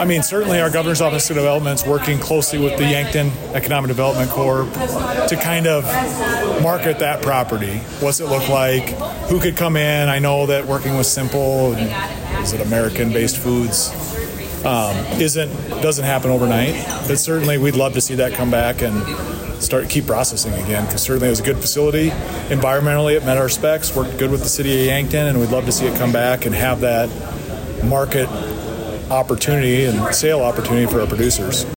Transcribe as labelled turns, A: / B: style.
A: I mean, certainly our Governor's Office of Development is working closely with the Yankton Economic Development Corp to kind of market that property. What's it look like? Who could come in? I know that working with Simple, is it American-based foods, doesn't happen overnight. But certainly we'd love to see that come back and keep processing again, because certainly it was a good facility. Environmentally, it met our specs, worked good with the city of Yankton, and we'd love to see it come back and have that market opportunity and sale opportunity for our producers.